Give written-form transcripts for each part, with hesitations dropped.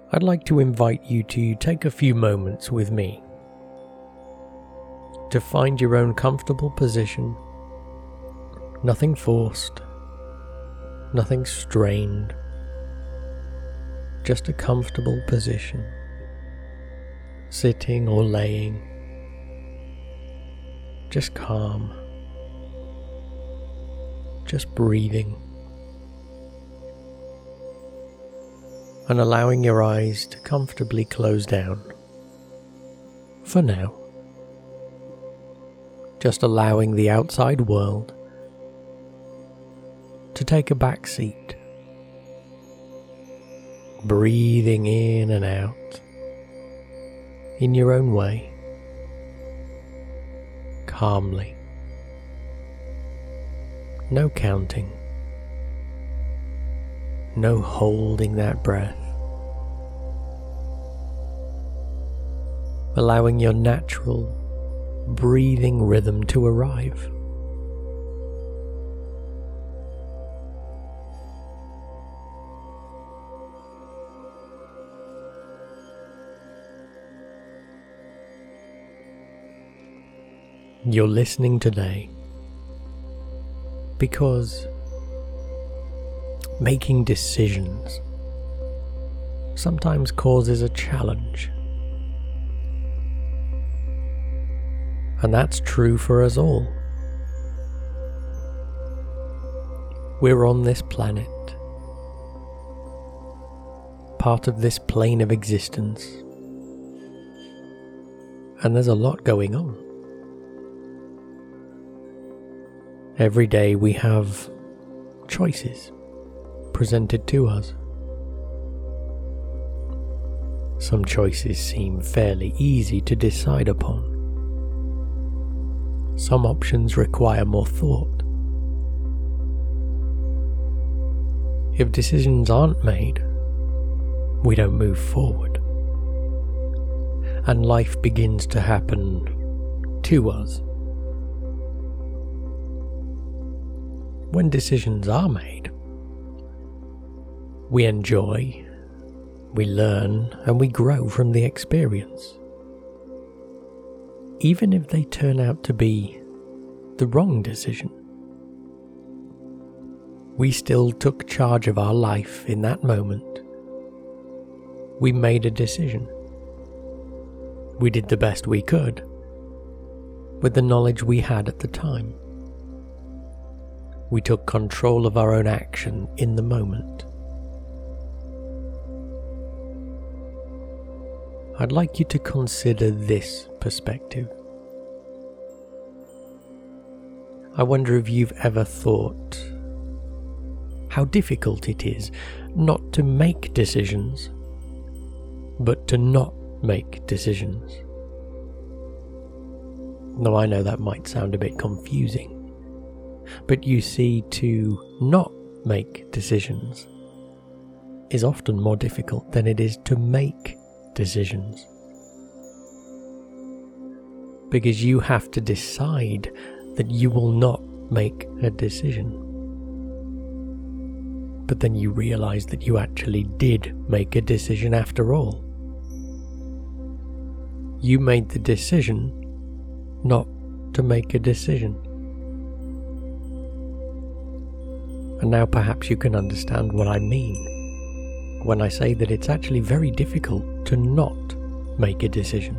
I'd like to invite you to take a few moments with me to find your own comfortable position. Nothing forced, nothing strained, just a comfortable position, sitting or laying, just calm, just breathing, and allowing your eyes to comfortably close down. For now, just allowing the outside world to take a back seat, breathing in and out in your own way, calmly, no counting, no holding that breath, allowing your natural breathing rhythm to arrive. You're listening today because making decisions sometimes causes a challenge. And that's true for us all. We're on this planet, part of this plane of existence, and there's a lot going on. Every day we have choices presented to us. Some choices seem fairly easy to decide upon. Some options require more thought. If decisions aren't made, we don't move forward, and life begins to happen to us. When decisions are made, we enjoy, we learn, and we grow from the experience. Even if they turn out to be the wrong decision, we still took charge of our life in that moment. We made a decision. We did the best we could with the knowledge we had at the time. We took control of our own action in the moment. I'd like you to consider this perspective. I wonder if you've ever thought how difficult it is not to make decisions, but to not make decisions. Now, I know that might sound a bit confusing, but you see, to not make decisions is often more difficult than it is to make decisions. Because you have to decide that you will not make a decision. But then you realize that you actually did make a decision after all. You made the decision not to make a decision. And now perhaps you can understand what I mean when I say that it's actually very difficult to not make a decision.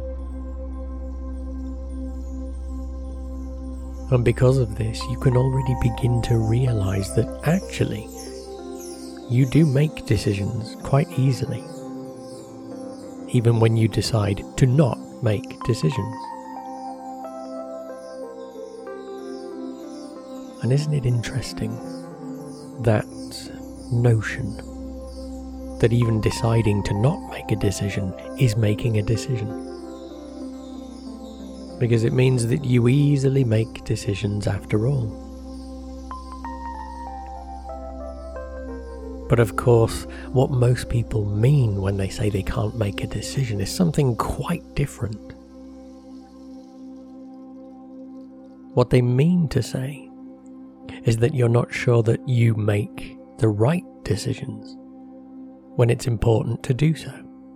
And because of this, you can already begin to realize that actually you do make decisions quite easily, even when you decide to not make decisions. And isn't it interesting, that notion that even deciding to not make a decision is making a decision? Because it means that you easily make decisions after all. But of course, what most people mean when they say they can't make a decision is something quite different. What they mean to say is that you're not sure that you make the right decisions when it's important to do so.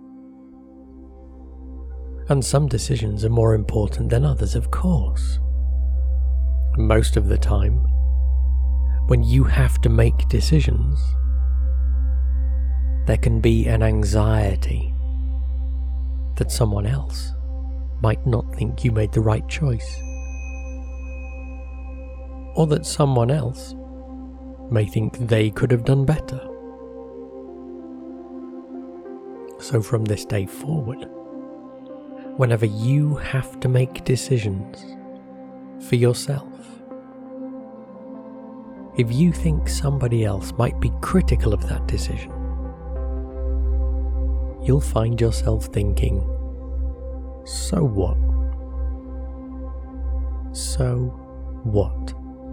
And some decisions are more important than others, of course. Most of the time, when you have to make decisions, there can be an anxiety that someone else might not think you made the right choice, or that someone else may think they could have done better. So from this day forward, whenever you have to make decisions for yourself, if you think somebody else might be critical of that decision, you'll find yourself thinking, so what? So what?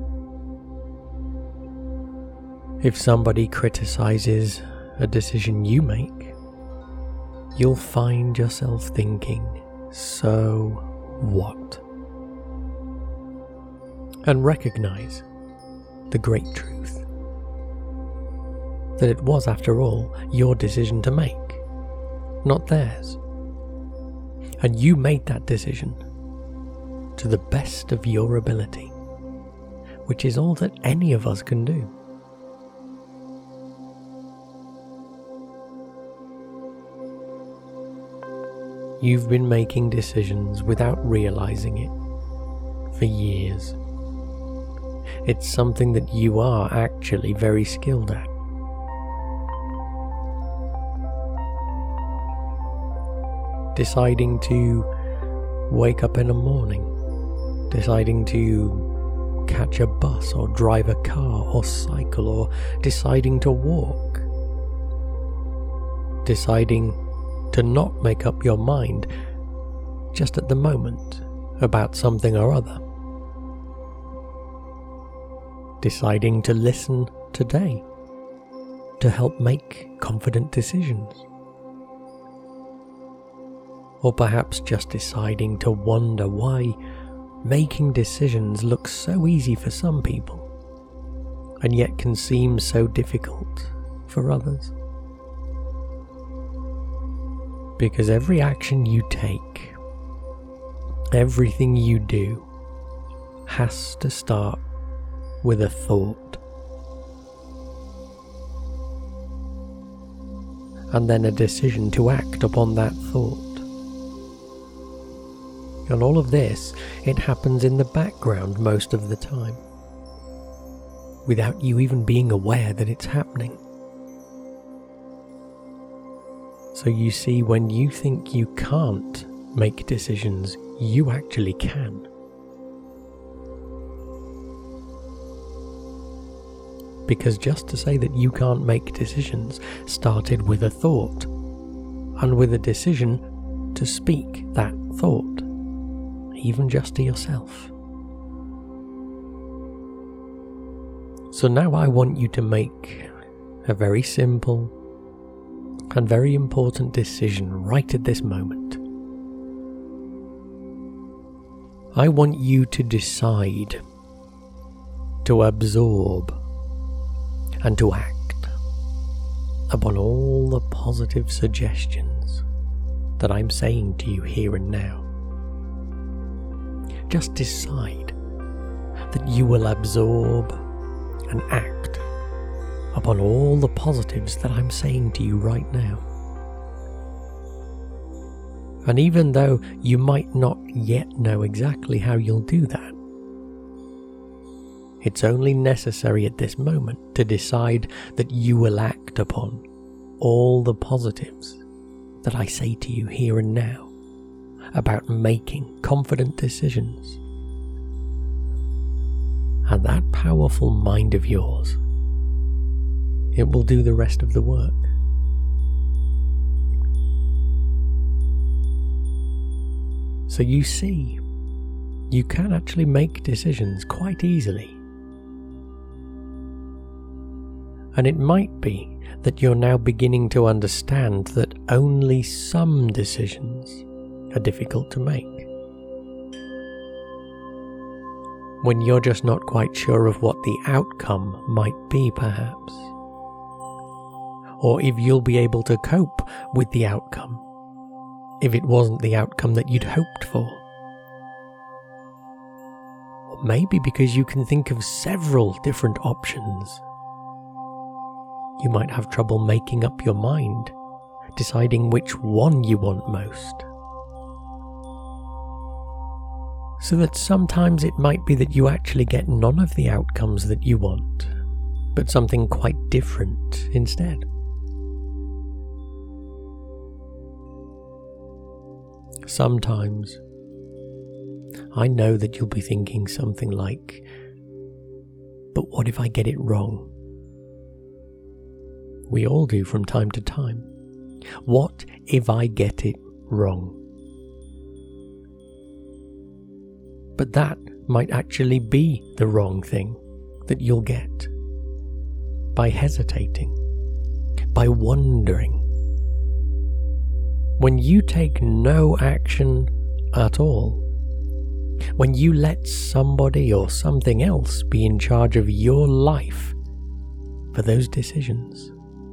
If somebody criticizes a decision you make, you'll find yourself thinking, so what? And recognize the great truth that it was, after all, your decision to make, not theirs. And you made that decision to the best of your ability, which is all that any of us can do. You've been making decisions without realizing it for years. It's something that you are actually very skilled at. Deciding to wake up in the morning, deciding to catch a bus or drive a car or cycle, or deciding to walk, deciding to not make up your mind just at the moment about something or other, deciding to listen today to help make confident decisions, or perhaps just deciding to wonder why making decisions looks so easy for some people and yet can seem so difficult for others. Because every action you take, everything you do, has to start with a thought, and then a decision to act upon that thought. And all of this, it happens in the background most of the time, without you even being aware that it's happening. So you see, when you think you can't make decisions, you actually can. Because just to say that you can't make decisions started with a thought, and with a decision to speak that thought, even just to yourself. So now I want you to make a very simple and very important decision right at this moment. I want you to decide to absorb and to act upon all the positive suggestions that I'm saying to you here and now. Just decide that you will absorb and act upon all the positives that I'm saying to you right now. And even though you might not yet know exactly how you'll do that, it's only necessary at this moment to decide that you will act upon all the positives that I say to you here and now about making confident decisions. And that powerful mind of yours, it will do the rest of the work. So you see, you can actually make decisions quite easily. And it might be that you're now beginning to understand that only some decisions are difficult to make. When you're just not quite sure of what the outcome might be, perhaps. Or if you'll be able to cope with the outcome if it wasn't the outcome that you'd hoped for. Or maybe because you can think of several different options. You might have trouble making up your mind, deciding which one you want most. So that sometimes it might be that you actually get none of the outcomes that you want, but something quite different instead. Sometimes I know that you'll be thinking something like, but what if I get it wrong? We all do from time to time. What if I get it wrong? But that might actually be the wrong thing that you'll get. By hesitating, by wondering. When you take no action at all, when you let somebody or something else be in charge of your life for those decisions,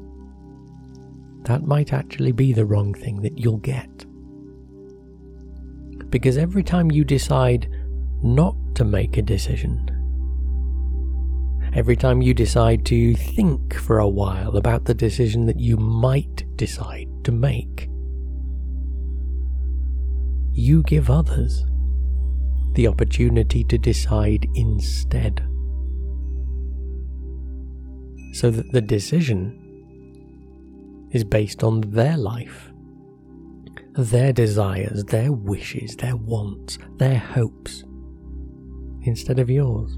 that might actually be the wrong thing that you'll get. Because every time you decide not to make a decision, every time you decide to think for a while about the decision that you might decide to make, you give others the opportunity to decide instead. So that the decision is based on their life, their desires, their wishes, their wants, their hopes, instead of yours.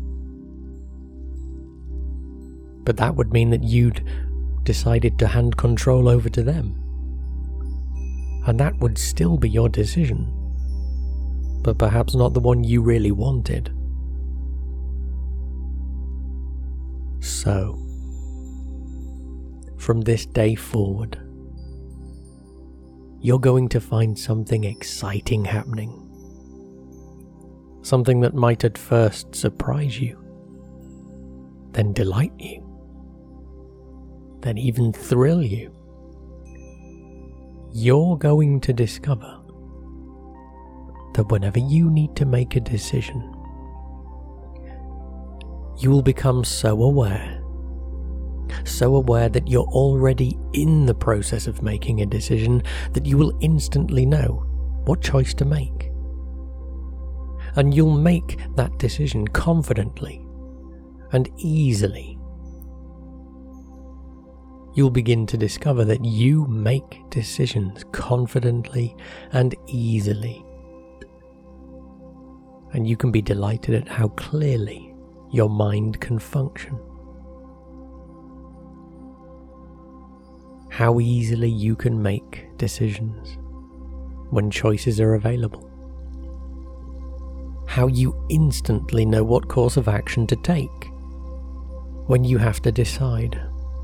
But that would mean that you'd decided to hand control over to them. And that would still be your decision, but perhaps not the one you really wanted. So, from this day forward, you're going to find something exciting happening. Something that might at first surprise you, then delight you, then even thrill you. You're going to discover that whenever you need to make a decision, you will become so aware that you're already in the process of making a decision that you will instantly know what choice to make. And you'll make that decision confidently and easily. You'll begin to discover that you make decisions confidently and easily. And you can be delighted at how clearly your mind can function. How easily you can make decisions when choices are available. How you instantly know what course of action to take when you have to decide.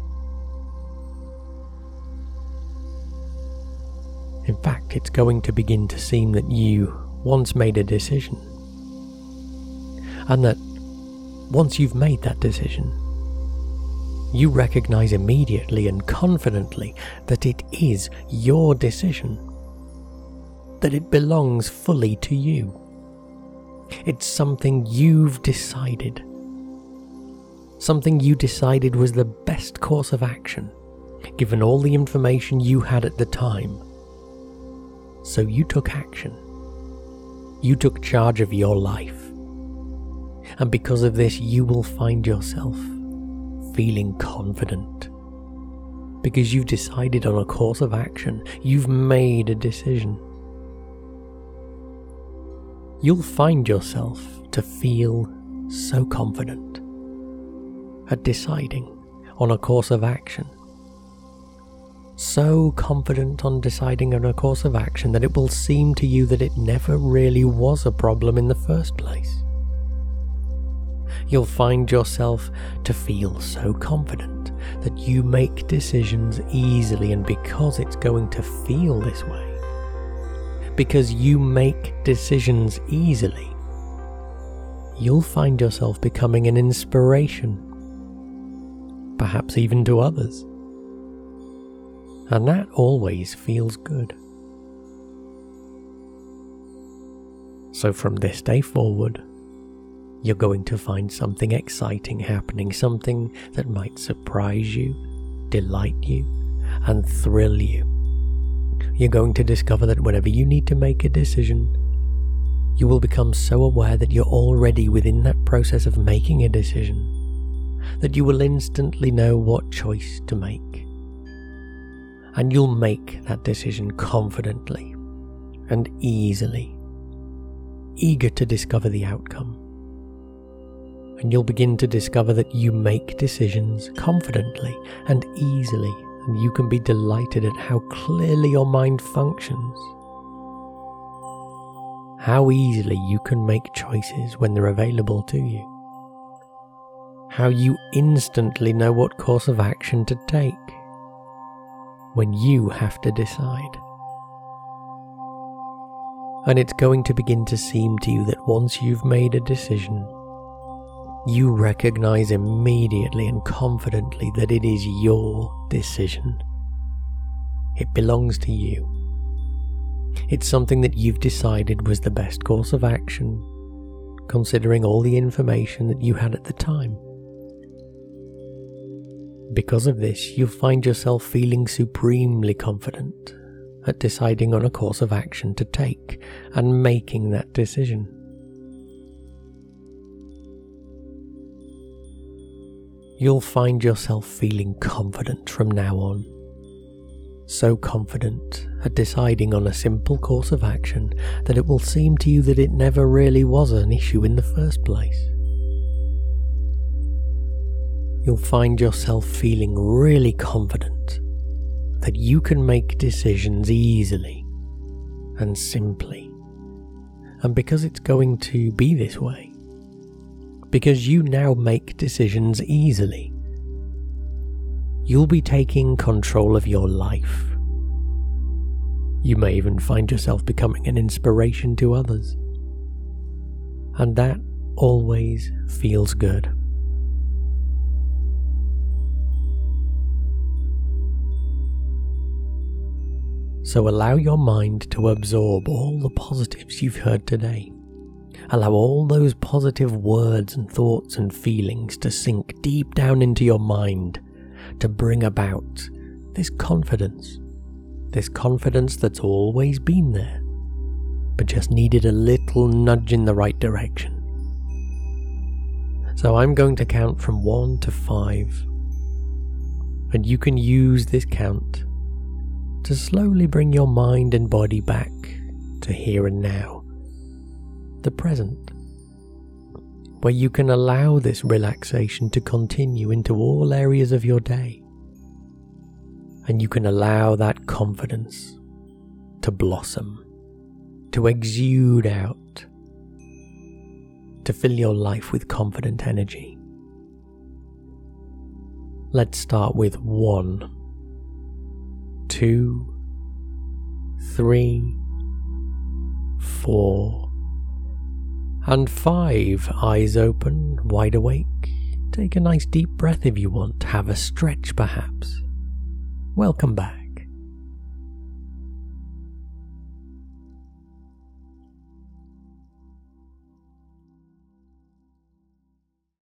In fact, it's going to begin to seem that you once made a decision, and that once you've made that decision, you recognize immediately and confidently that it is your decision, that it belongs fully to you. It's something you've decided, something you decided was the best course of action, given all the information you had at the time. So you took action. You took charge of your life. And because of this, you will find yourself feeling confident. Because you've decided on a course of action. You've made a decision. You'll find yourself to feel so confident at deciding on a course of action. So confident on deciding on a course of action that it will seem to you that it never really was a problem in the first place. You'll find yourself to feel so confident that you make decisions easily, and because it's going to feel this way, because you make decisions easily, you'll find yourself becoming an inspiration, perhaps even to others. And that always feels good. So from this day forward, you're going to find something exciting happening, something that might surprise you, delight you, and thrill you. You're going to discover that whenever you need to make a decision, you will become so aware that you're already within that process of making a decision, that you will instantly know what choice to make. And you'll make that decision confidently and easily, eager to discover the outcome. And you'll begin to discover that you make decisions confidently and easily, and you can be delighted at how clearly your mind functions. How easily you can make choices when they're available to you. How you instantly know what course of action to take when you have to decide. And it's going to begin to seem to you that once you've made a decision, you recognize immediately and confidently that it is your decision. It belongs to you. It's something that you've decided was the best course of action, considering all the information that you had at the time. Because of this, you'll find yourself feeling supremely confident at deciding on a course of action to take and making that decision. You'll find yourself feeling confident from now on. So confident at deciding on a simple course of action that it will seem to you that it never really was an issue in the first place. You'll find yourself feeling really confident that you can make decisions easily and simply. And because it's going to be this way, because you now make decisions easily, you'll be taking control of your life. You may even find yourself becoming an inspiration to others. And that always feels good. So allow your mind to absorb all the positives you've heard today. Allow all those positive words and thoughts and feelings to sink deep down into your mind, to bring about this confidence that's always been there, but just needed a little nudge in the right direction. So I'm going to count from 1 to 5, and you can use this count to slowly bring your mind and body back to here and now, the present, where you can allow this relaxation to continue into all areas of your day. And you can allow that confidence to blossom, to exude out, to fill your life with confident energy. Let's start with 1, 2, 3, 4, and 5. Eyes open, wide awake. Take a nice deep breath if you want. Have a stretch perhaps. Welcome back.